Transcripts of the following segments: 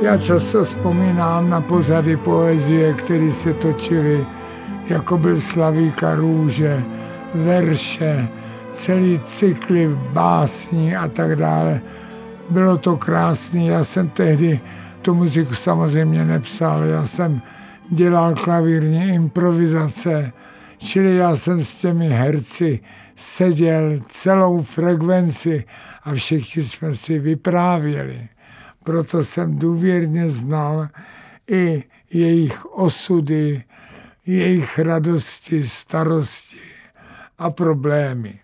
Já často vzpomínám na pořady poezie, které se točily, jako byl Slavíka růže, verše, celý cykly básní a tak dále. Bylo to krásný, já jsem tehdy tu muziku samozřejmě nepsal, já jsem dělal klavírní improvizace, čili já jsem s těmi herci seděl celou frekvenci a všichni jsme si vyprávěli. Proto jsem důvěrně znal i jejich osudy, jejich radosti, starosti a problémy.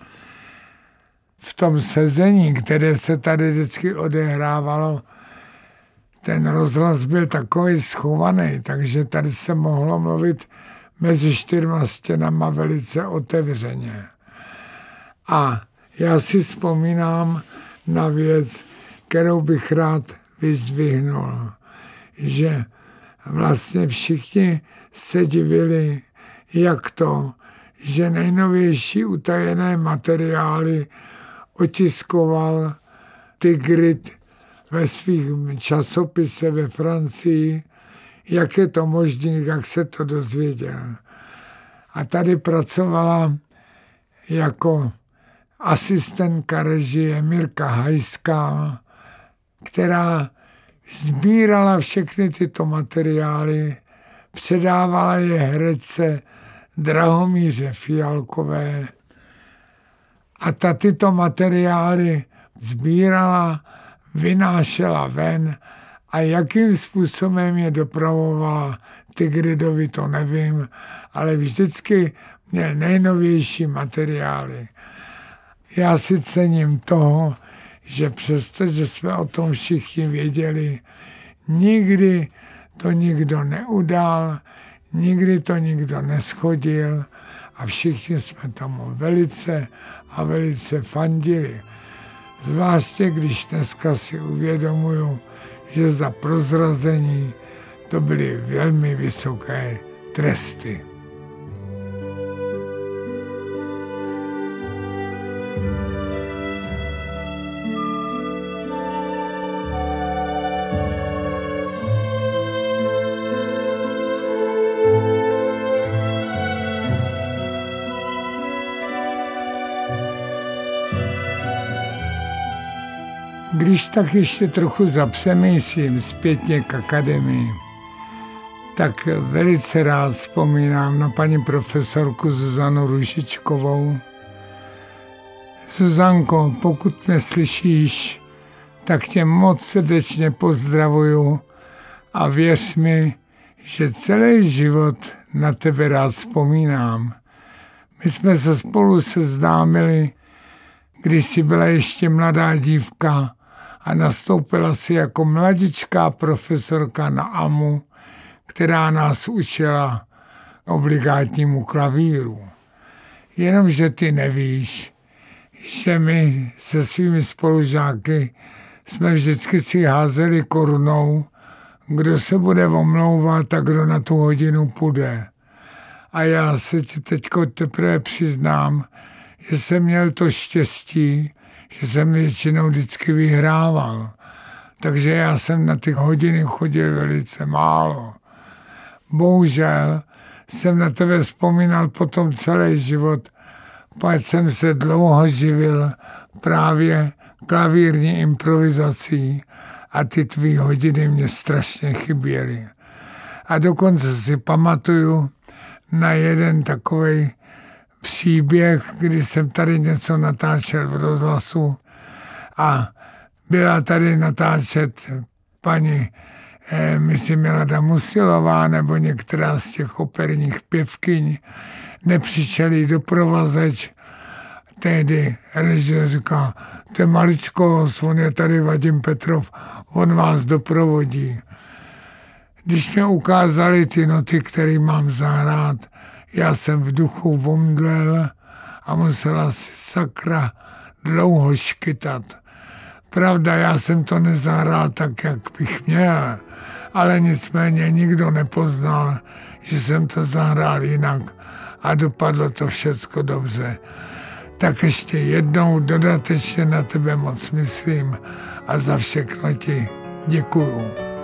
V tom sezení, které se tady vždycky odehrávalo, ten rozhlas byl takový schovaný, takže tady se mohlo mluvit mezi 4 stěnama velice otevřeně. A já si vzpomínám na věc, kterou bych rád vyzdvihnul, že vlastně všichni se divili, jak to, že nejnovější utajené materiály otiskoval Tigrit ve svých časopise ve Francii, jak je to možné, jak se to dozvěděl. A tady pracovala jako asistentka režie Mirka Hajská, která sbírala všechny tyto materiály, předávala je herečce Drahomíře Fialkové a ta tyto materiály sbírala, vynášela ven a jakým způsobem je dopravovala Tigridovi, to nevím, ale vždycky měl nejnovější materiály. Já si cením toho, že přestože jsme o tom všichni věděli, nikdy to nikdo neudal, nikdy to nikdo neschodil a všichni jsme tomu velice a velice fandili. Zvláště když dneska si uvědomuju, že za prozrazení to byly velmi vysoké tresty. Když tak ještě trochu zapřemýšlím zpětně k akademii, tak velice rád vzpomínám na paní profesorku Zuzanu Růžičkovou. Zuzanko, pokud mě slyšíš, tak tě moc srdečně pozdravuju a věř mi, že celý život na tebe rád vzpomínám. My jsme se spolu seznámili, když jsi byla ještě mladá dívka a nastoupila si jako mladičká profesorka na AMU, která nás učila obligátnímu klavíru. Jenomže ty nevíš, že my se svými spolužáky jsme vždycky si házeli korunou, kdo se bude omlouvat a kdo na tu hodinu půjde. A já se ti teďko teprve přiznám, že jsem měl to štěstí, že jsem většinou vždycky vyhrával. Takže já jsem na ty hodiny chodil velice málo. Bohužel jsem na tebe vzpomínal potom celý život, pak jsem se dlouho živil právě klavírní improvizací a ty tvý hodiny mě strašně chyběly. A dokonce si pamatuju na jeden takovej příběh, kdy jsem tady něco natáčel v rozhlasu a byla tady natáčet paní myslím Milada Musilová nebo některá z těch operních pěvkyň. Nepřišel jí doprovazeč. Tehdy režisér říká, to je maličkost, on je tady Vadim Petrov, on vás doprovodí. Když mě ukázali ty noty, které mám zahrát, já jsem v duchu omdlel a musela si sakra dlouho škytat. Pravda, já jsem to nezahrál tak, jak bych měl, ale nicméně nikdo nepoznal, že jsem to zahrál jinak a dopadlo to všecko dobře. Tak ještě jednou dodatečně na tebe moc myslím a za všechno ti děkuju.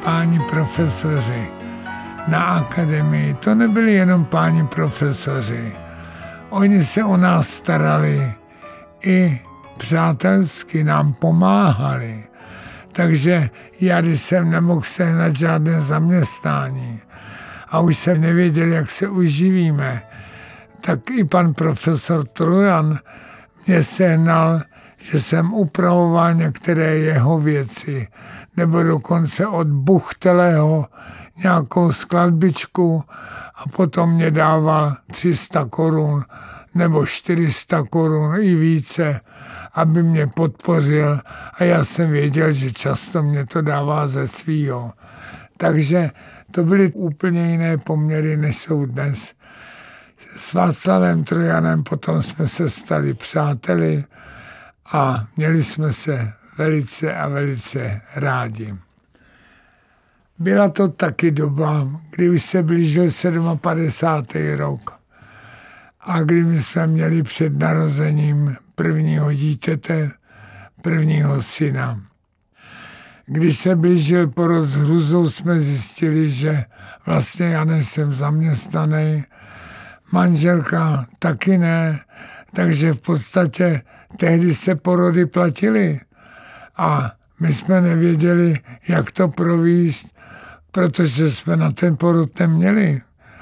páni profesoři na akademii, to nebyli jenom páni profesoři. Oni se o nás starali i přátelsky nám pomáhali. Takže já, když jsem nemohl sehnat žádné zaměstnání a už jsem nevěděl, jak se uživíme, tak i pan profesor Trojan mě sehnal, že jsem upravoval některé jeho věci, nebo dokonce od Buchtelého nějakou skladbičku a potom mě dával 300 korun nebo 400 korun i více, aby mě podpořil a já jsem věděl, že často mě to dává ze svýho. Takže to byly úplně jiné poměry, než jsou dnes. S Václavem Trojanem potom jsme se stali přáteli a měli jsme se velice a velice rádi. Byla to taky doba, kdy už se blížil 57. rok a kdy my jsme měli před narozením prvního dítěte, prvního syna. Když se blížil porod s Hruzou, jsme zjistili, že vlastně já nejsem zaměstnaný, manželka taky ne, takže v podstatě tehdy se porody platily a my jsme nevěděli, jak to províst, protože jsme na ten porod neměli.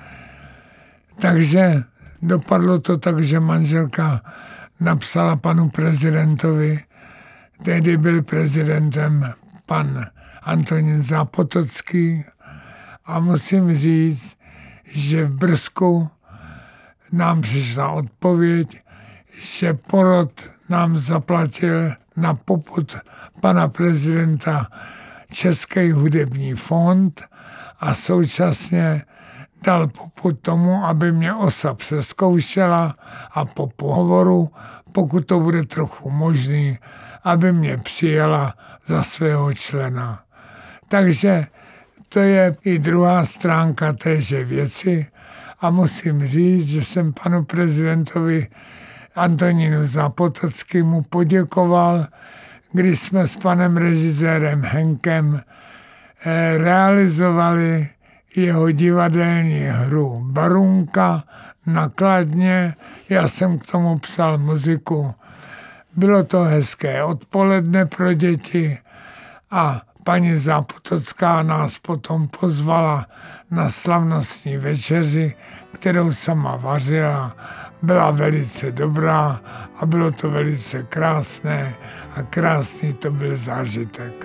Takže dopadlo to tak, že manželka napsala panu prezidentovi, tehdy byl prezidentem pan Antonín Zápotocký a musím říct, že v Brzku nám přišla odpověď, že porod nám zaplatil na popud pana prezidenta Český hudební fond a současně dal popud tomu, aby mě OSA přezkoušela a po pohovoru, pokud to bude trochu možný, aby mě přijela za svého člena. Takže to je i druhá stránka téže věci a musím říct, že jsem panu prezidentovi Antonínu Zápotockému poděkoval, když jsme s panem režisérem Henkem realizovali jeho divadelní hru Barunka na Kladně. Já jsem k tomu psal muziku. Bylo to hezké odpoledne pro děti a paní Zápotocká nás potom pozvala na slavnostní večeři, kterou sama vařila. Byla velice dobrá a bylo to velice krásné a krásný to byl zážitek.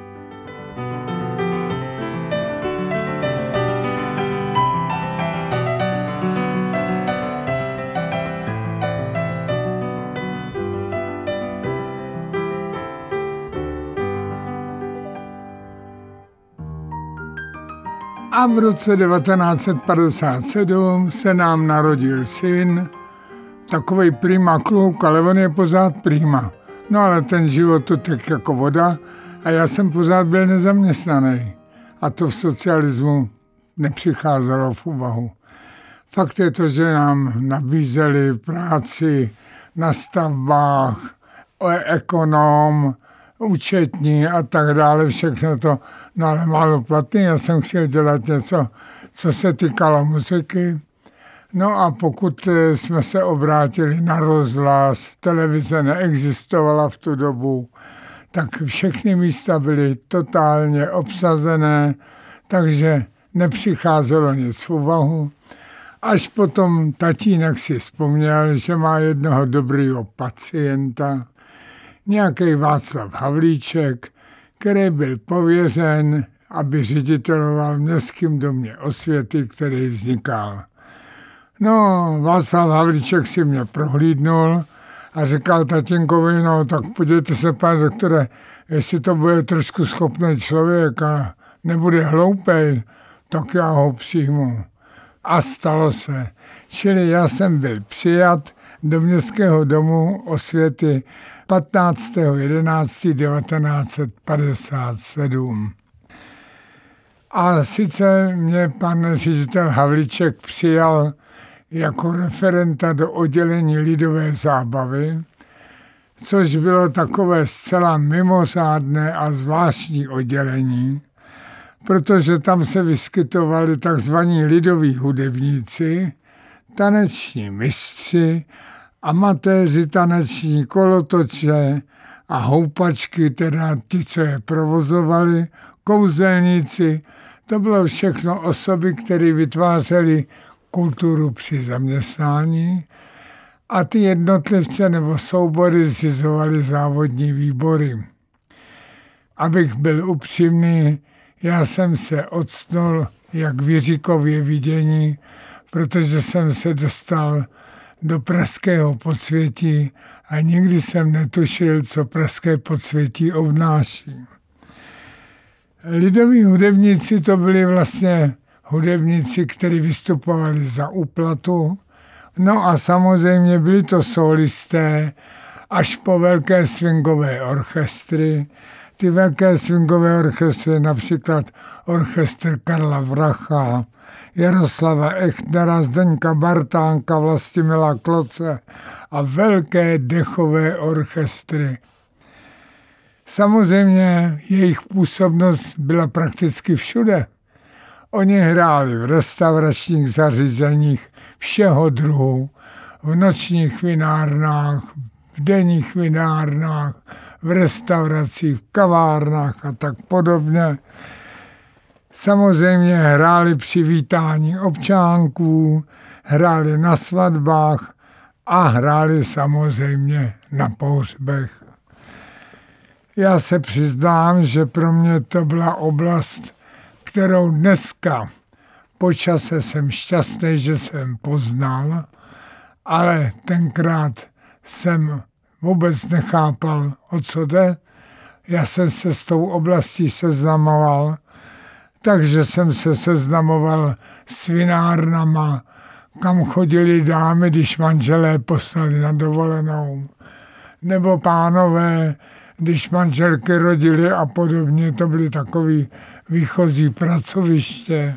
A v roce 1957 se nám narodil syn, takovej prima kluk, ale on je pořád prima. No ale ten život to tak jako voda a já jsem pořád byl nezaměstnaný. A to v socialismu nepřicházelo v úvahu. Fakt je to, že nám nabízeli práci na stavbách, ekonom, účetní a tak dále, všechno to, no ale málo platný. Já jsem chtěl dělat něco, co se týkalo muziky. No a pokud jsme se obrátili na rozhlas, televize neexistovala v tu dobu, tak všechny místa byly totálně obsazené, takže nepřicházelo nic v úvahu. Až potom tatínek si vzpomněl, že má jednoho dobrýho pacienta, nějaký Václav Havlíček, který byl pověřen, aby řediteloval v Městském domě osvěty, který vznikal. No, Václav Havlíček si mě prohlídnul a říkal tatínkovi, no tak podívejte se, pane doktore, jestli to bude trošku schopný člověk a nebude hloupej, tak já ho přijmu. A stalo se. Čili já jsem byl přijat do Městského domu osvěty 15.11.1957. A sice mě pan ředitel Havlíček přijal jako referenta do oddělení lidové zábavy, což bylo takové zcela mimořádné a zvláštní oddělení, protože tam se vyskytovali takzvaní lidoví hudebníci, taneční mistři, amatéři taneční, kolotoče a houpačky, teda ti, co je provozovali, kouzelníci. To bylo všechno osoby, které vytvářely kulturu při zaměstnání a ty jednotlivce nebo soubory zřizovaly závodní výbory. Abych byl upřímný, já jsem se octnul jak v Jiříkově vidění, protože jsem se dostal do pražského podsvětí a nikdy jsem netušil, co pražské podsvětí obnáší. Lidoví hudebníci to byli vlastně hudebníci, kteří vystupovali za úplatu. No a samozřejmě byli to solisté až po velké swingové orchestry. Ty velké swingové orchestry, například orchestr Karla Vracha, Jaroslava Echtnera, Zdeňka Bartánka, Vlastimila Kloce a velké dechové orchestry. Samozřejmě jejich působnost byla prakticky všude. Oni hráli v restauračních zařízeních všeho druhu, v nočních vinárnách, v denních vinárnách, v restauracích, v kavárnách a tak podobně. Samozřejmě hráli při vítání občánků, hráli na svatbách a hráli samozřejmě na pohřbech. Já se přiznám, že pro mě to byla oblast, kterou dneska po čase jsem šťastný, že jsem poznal, ale tenkrát jsem vůbec nechápal, o co jde. Já jsem se s tou oblastí seznamoval, takže jsem se seznamoval s vinárnama, kam chodili dámy, když manželé poslali na dovolenou, nebo pánové, když manželky rodily a podobně, to byly takový výchozí pracoviště.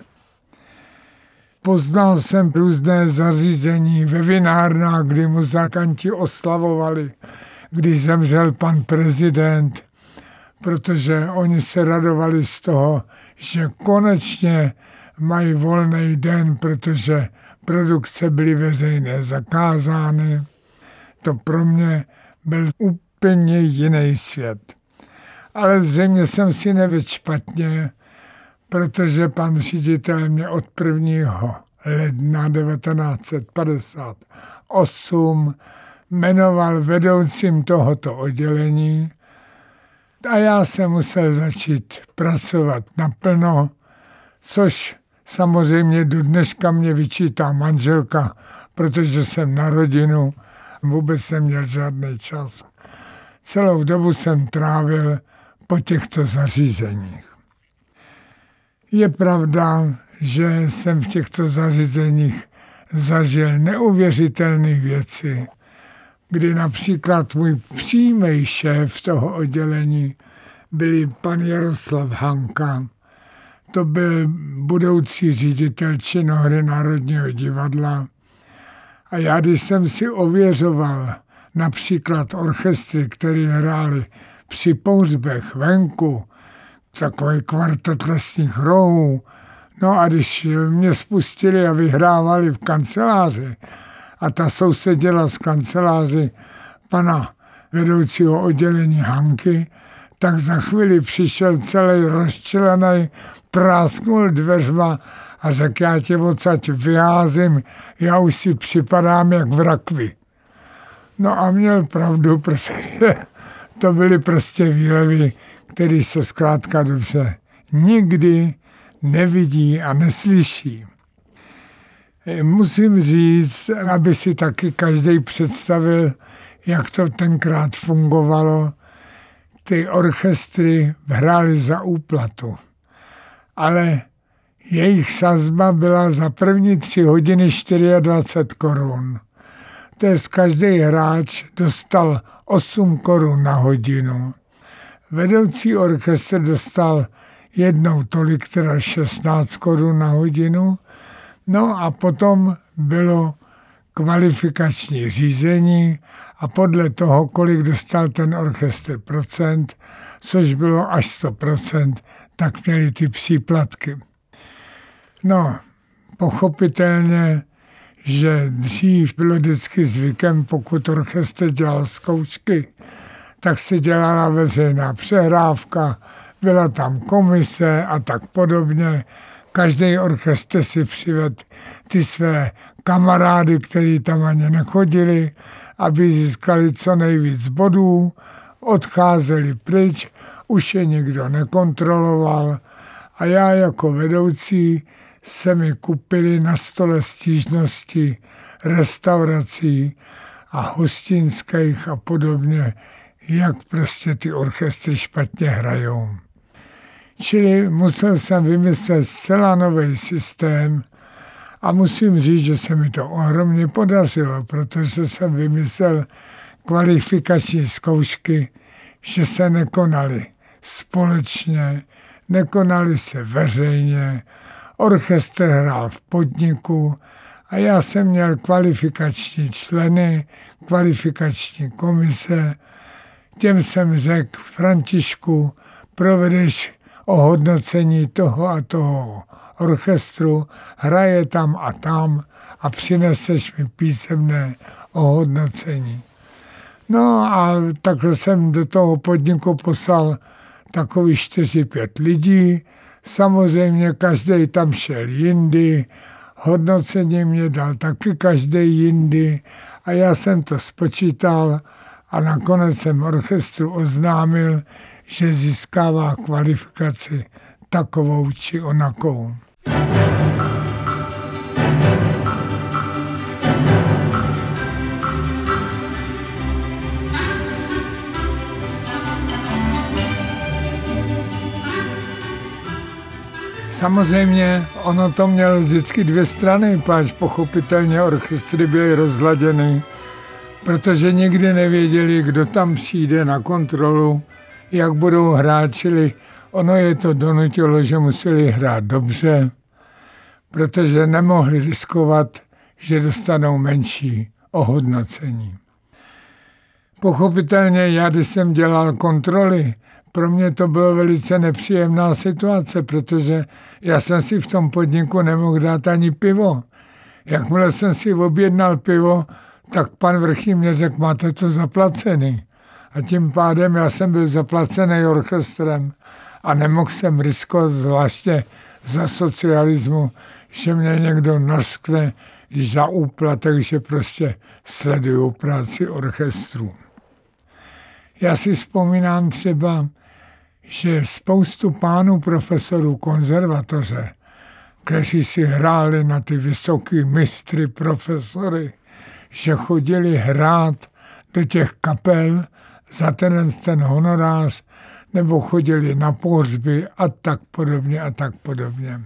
Poznal jsem různé zařízení ve vinárnách, kdy muzikanti oslavovali, když zemřel pan prezident, protože oni se radovali z toho, že konečně mají volný den, protože produkce byly veřejné zakázány. To pro mě byl úplně jiný svět. Ale zřejmě jsem si nevedl špatně, protože pan ředitel mě od 1. ledna 1958 jmenoval vedoucím tohoto oddělení a já jsem musel začít pracovat naplno, což samozřejmě do dneška mě vyčítá manželka, protože jsem na rodinu vůbec neměl žádný čas. Celou dobu jsem trávil po těchto zařízeních. Je pravda, že jsem v těchto zařízeních zažil neuvěřitelné věci, kdy například můj přímý šéf toho oddělení byl pan Jaroslav Hanka. To byl budoucí ředitel činohry Národního divadla. A já, když jsem si ověřoval například orchestry, které hrály při pohřbech venku, takový kvartet Lesních rohů, no a když mě spustili a vyhrávali v kanceláři, a ta sousedila z kanceláři pana vedoucího oddělení Hanky, tak za chvíli přišel celý rozčilený, prásknul dveřma a řekl, já tě odsaď vyházím, já už si připadám jak v rakvi. No a měl pravdu, protože to byly prostě výlevy, které se zkrátka dobře nikdy nevidí a neslyší. Musím říct, aby si taky každý představil, jak to tenkrát fungovalo. Ty orchestry hrály za úplatu, ale jejich sazba byla za první 3 hodiny 24 korun. To je každý hráč dostal 8 korun na hodinu. Vedoucí orchestr dostal jednou tolik, teda 16 korun na hodinu. No a potom bylo kvalifikační řízení a podle toho, kolik dostal ten orchestr procent, což bylo až 100%, tak měli ty příplatky. No, pochopitelně, že dřív bylo vždycky zvykem, pokud orchestr dělal zkoušky, tak se dělala veřejná přehrávka, byla tam komise a tak podobně. Každý orchestr si přivedl ty své kamarády, kteří tam ani nechodili, aby získali co nejvíc bodů, odcházeli pryč, už je nikdo nekontroloval a já jako vedoucí se mi kupili na stole stížnosti restaurací a hostinských a podobně, jak prostě ty orchestry špatně hrajou. Čili musel jsem vymyslet zcela nový systém a musím říct, že se mi to ohromně podařilo, protože jsem vymyslel kvalifikační zkoušky, že se nekonaly společně, nekonaly se veřejně, orchestr hrál v podniku a já jsem měl kvalifikační členy, kvalifikační komise. Těm jsem řekl, Františku, provedeš ohodnocení toho a toho orchestru, hraje tam a přineseš mi písemné ohodnocení. No a takhle jsem do toho podniku poslal takových 4-5 lidí. Samozřejmě každý tam šel jindy, hodnocení mě dal taky každý jindy a já jsem to spočítal a nakonec jsem orchestru oznámil, že získává kvalifikaci takovou či onakou. Samozřejmě ono to mělo vždycky 2 strany, páč pochopitelně orchestry byly rozladěny, protože nikdy nevěděli, kdo tam přijde na kontrolu, jak budou hrát, čili ono je to donutilo, že museli hrát dobře, protože nemohli riskovat, že dostanou menší ohodnocení. Pochopitelně já, když jsem dělal kontroly, pro mě to bylo velice nepříjemná situace, protože já jsem si v tom podniku nemohl dát ani pivo. Jakmile jsem si objednal pivo, tak pan Vrchý mě řekl, máte to zaplacený. A tím pádem já jsem byl zaplacený orchestrem a nemohl jsem riskovat, zvláště za socialismu, že mě někdo naskne za úplatek, že prostě sleduju práci orchestru. Já si vzpomínám třeba, že spoustu pánů profesorů konzervatoře, kteří si hráli na ty vysoký mistry profesory, že chodili hrát do těch kapel za ten honorář, nebo chodili na pohřby a tak podobně a tak podobně.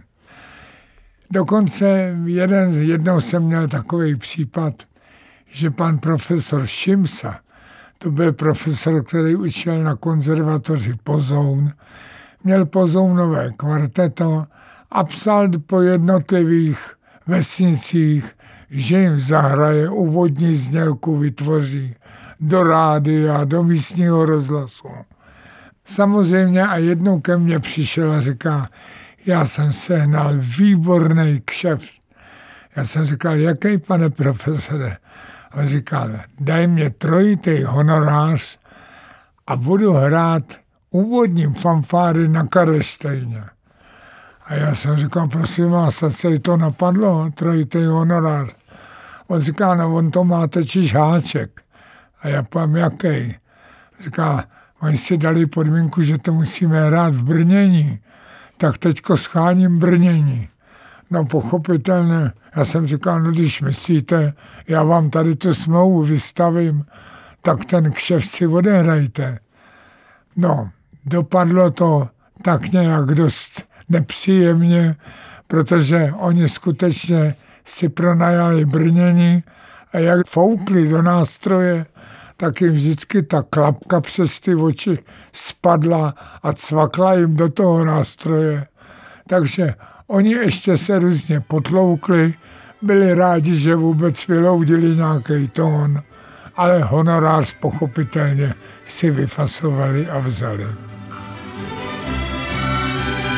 Dokonce jednou jsem měl takový případ, že pan profesor Šimsa, to byl profesor, který učil na konzervatoři Pozoun, měl pozounové kvarteto a psal po jednotlivých vesnicích, že jim zahraje, úvodní znělku vytvoří do rádia, do místního rozhlasu. Samozřejmě a jednou ke mně přišel a říká, já jsem sehnal výborný kšeft. Já jsem říkal, jaký, pane profesore? A říkal, daj mě 3. honorář a budu hrát úvodní fanfáry na Karlštejně. A já jsem říkal, prosím vás, se to napadlo, 3. honorář. On říká, no on to má totiž háček. A já povím, jaký? Říká, oni si dali podmínku, že to musíme hrát v Brnění. Tak teďko scháním Brnění. No pochopitelně, já jsem říkal, no když myslíte, já vám tady tu smlouvu vystavím, tak ten kšeft si odehrajte. No, dopadlo to tak nějak dost nepříjemně, protože oni skutečně si pronajali Brnění a jak foukli do nástroje, tak jim vždycky ta klapka přes ty oči spadla a cvakla jim do toho nástroje. Takže oni ještě se různě potloukli, byli rádi, že vůbec vyloudili nějaký tón, ale honorář pochopitelně si vyfasovali a vzali.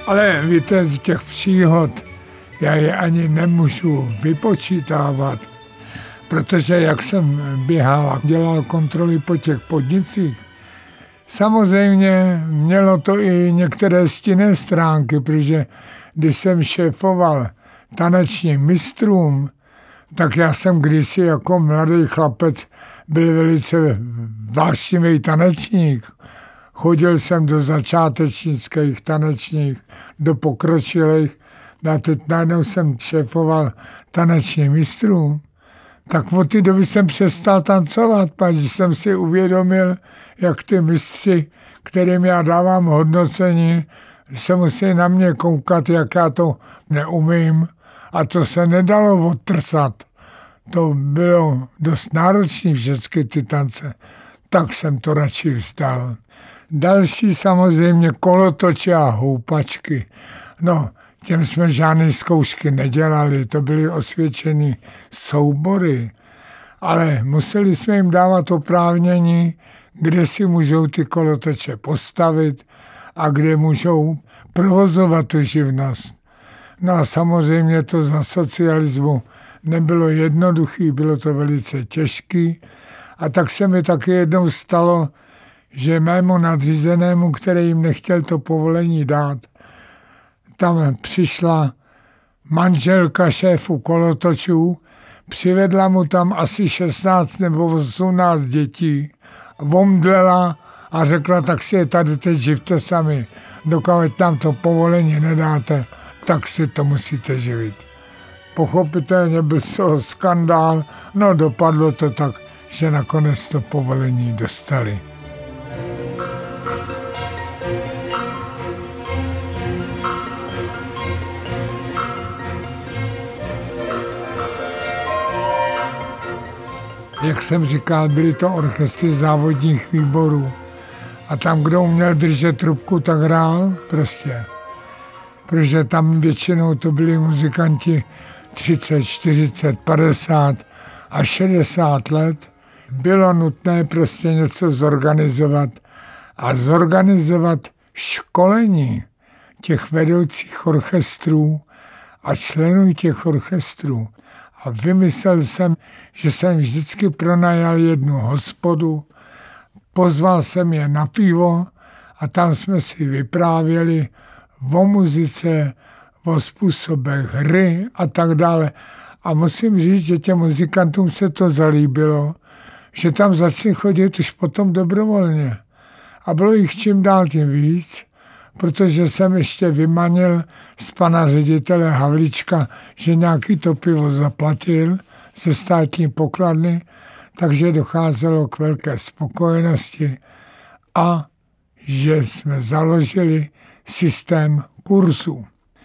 Ale víte, z těch příhod já je ani nemůžu vypočítávat, protože jak jsem běhal a dělal kontroly po těch podnicích, samozřejmě mělo to i některé stinné stránky, protože když jsem šéfoval tanečním mistrům, tak já jsem kdysi jako mladý chlapec byl velice vášnivý tanečník. Chodil jsem do začátečnických tanečních, do pokročilých. A teď najednou jsem šéfoval tanečním mistrům. Tak od té doby jsem přestal tancovat, protože jsem si uvědomil, jak ty mistři, kterým já dávám hodnocení, se musí na mě koukat, jak já to neumím. A to se nedalo odtrsat. To bylo dost náročné všechny ty tance. Tak jsem to radši vzdal. Další samozřejmě kolotoče a houpačky. No, těm jsme žádné zkoušky nedělali, to byly osvědčené soubory. Ale museli jsme jim dávat oprávnění, kde si můžou ty kolotoče postavit a kde můžou provozovat tu živnost. No a samozřejmě to za socialismu nebylo jednoduché, bylo to velice těžké. A tak se mi taky jednou stalo, že mému nadřízenému, který jim nechtěl to povolení dát, tam přišla manželka šéfu kolotočů, přivedla mu tam asi 16 nebo 18 dětí, omdlela a řekla, tak si je tady teď živte sami, dokud tam to povolení nedáte, tak si to musíte živit. Pochopitelně byl z toho skandál, no dopadlo to tak, že nakonec to povolení dostali. Jak jsem říkal, byly to orchestry závodních výborů. A tam, kdo uměl držet trubku, tak hrál prostě. Protože tam většinou to byli muzikanti 30, 40, 50 a 60 let. Bylo nutné prostě něco zorganizovat a zorganizovat školení těch vedoucích orchestrů a členů těch orchestrů. A vymyslel jsem, že jsem vždycky pronajal jednu hospodu, pozval jsem je na pivo a tam jsme si vyprávěli o muzice, o způsobech hry a tak dále. A musím říct, že těm muzikantům se to zalíbilo, že tam začali chodit už potom dobrovolně. A bylo jich čím dál tím víc, protože jsem ještě vymanil z pana ředitele Havlíčka, že nějaký to pivo zaplatil ze státní pokladny, takže docházelo k velké spokojenosti a že jsme založili systém kurzů.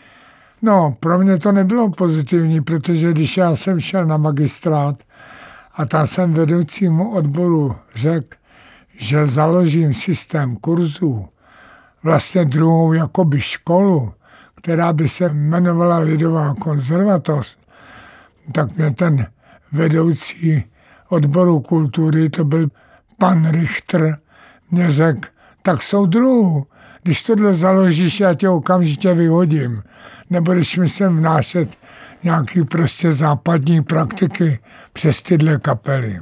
No, pro mě to nebylo pozitivní, protože když já jsem šel na magistrát a tam jsem vedoucímu odboru řekl, že založím systém kurzů, vlastně druhou jakoby školu, která by se jmenovala Lidová konzervatoř, tak mě ten vedoucí odboru kultury, to byl pan Richter, mě řekl, tak soudruhu, když tohle založíš, já tě okamžitě vyhodím. Nebudeš mi sem vnášet nějaký prostě západní praktiky přes tyhle kapely.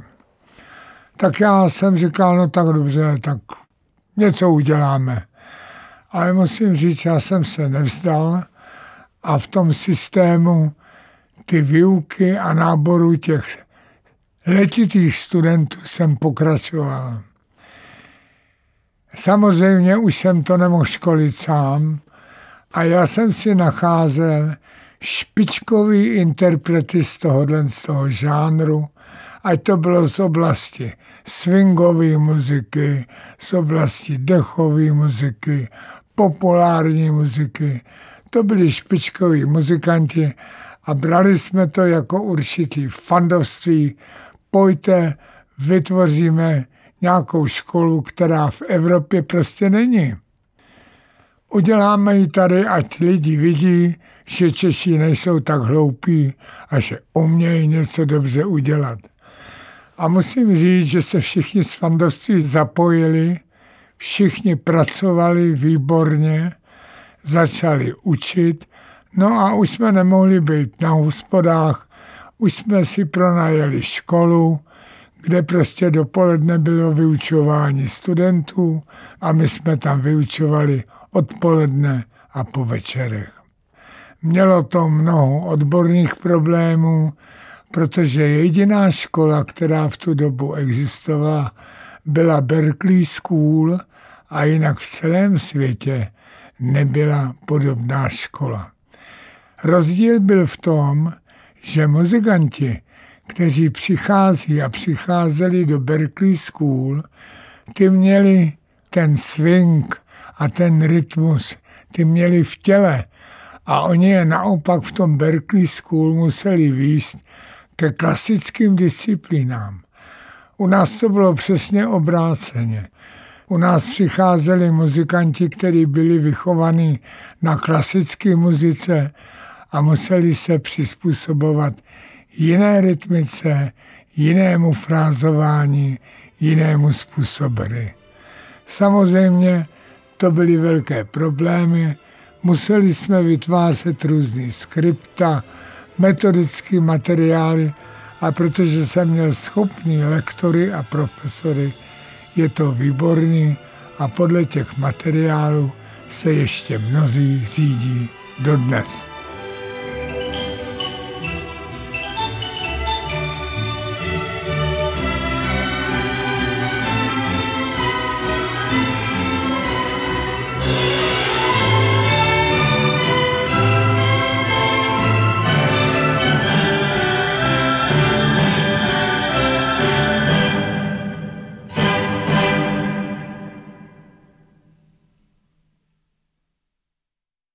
Tak já jsem říkal, no tak dobře, tak něco uděláme. Ale musím říct, já jsem se nevzdal a v tom systému ty výuky a náboru těch letitých studentů jsem pokračoval. Samozřejmě už jsem to nemohl školit sám a já jsem si nacházel špičkový interprety z toho žánru, ať to bylo z oblasti swingové muziky, z oblasti dechové muziky, populární muziky. To byli špičkoví muzikanti a brali jsme to jako určitý fandovství. Pojďte, vytvoříme nějakou školu, která v Evropě prostě není. Uděláme ji tady, ať lidi vidí, že Češi nejsou tak hloupí a že umějí něco dobře udělat. A musím říct, že se všichni z fandovství zapojili, všichni pracovali výborně, začali učit, no a už jsme nemohli být na hospodách, už jsme si pronajeli školu, kde prostě dopoledne bylo vyučování studentů a my jsme tam vyučovali odpoledne a po večerech. Mělo to mnoho odborných problémů, protože jediná škola, která v tu dobu existovala, byla Berklee School a jinak v celém světě nebyla podobná škola. Rozdíl byl v tom, že muzikanti, kteří přicházeli do Berklee School, ty měli ten swing a ten rytmus, ty měli v těle a oni je naopak v tom Berklee School museli vést ke klasickým disciplínám. U nás to bylo přesně obráceně. U nás přicházeli muzikanti, kteří byli vychovaní na klasické muzice a museli se přizpůsobovat jiné rytmice, jinému frázování, jinému způsobu hry. Samozřejmě to byly velké problémy, museli jsme vytvářet různý skripta, metodické materiály a protože jsem měl schopný lektory a profesory, je to výborný a podle těch materiálů se ještě mnozí řídí dodnes.